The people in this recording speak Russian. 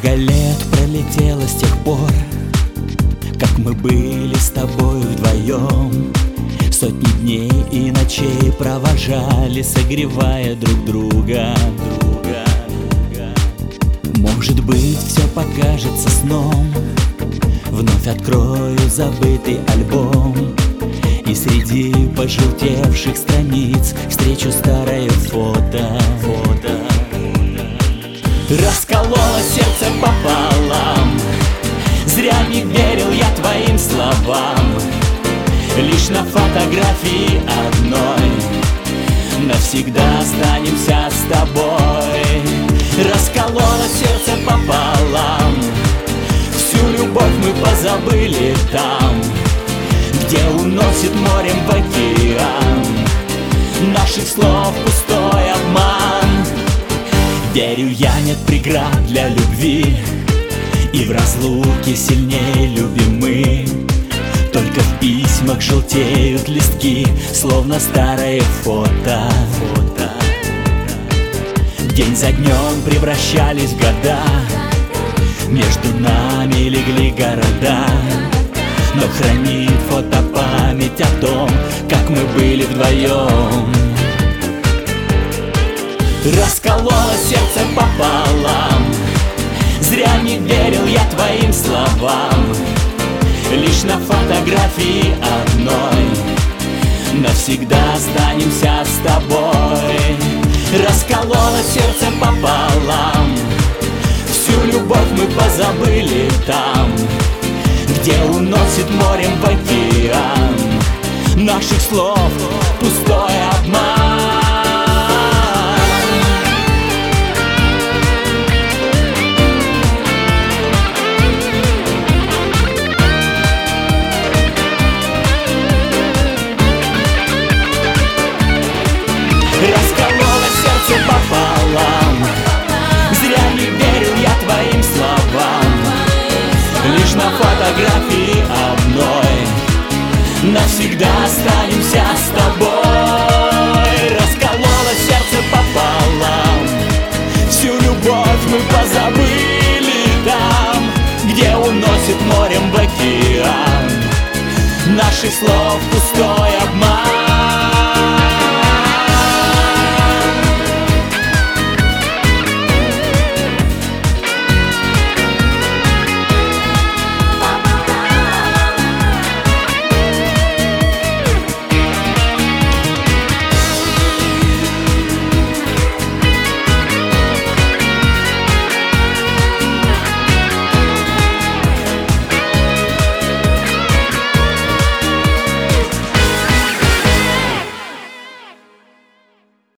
Много лет пролетело с тех пор, как мы были с тобой вдвоем. Сотни дней и ночей провожали, согревая друг друга. Может быть, все покажется сном. Вновь открою забытый альбом, и среди пожелтевших страниц встречу старое фото. Раскололо сердце пополам, зря не верил я твоим словам. Лишь на фотографии одной навсегда останемся с тобой. Раскололо сердце пополам, всю любовь мы позабыли там, где уносит морем в океан. Наших слов пустой обман. Верю я, нет преград для любви, и в разлуке сильнее любим мы. Только в письмах желтеют листки, словно старое фото. День за днем превращались в года, между нами легли города, но хранит фото память о том, как мы были вдвоем. Раскололо сердце пополам, зря не верил я твоим словам. Лишь на фотографии одной навсегда останемся с тобой. Раскололо сердце пополам, всю любовь мы позабыли там, где уносит морем в океан. Наших слов пустой обман. Раскололо сердце пополам, зря не верил я твоим словам. Лишь на фотографии одной навсегда останемся с тобой. Раскололо сердце пополам, всю любовь мы позабыли там, где уносит морем в океан. Наших слов пустой обман.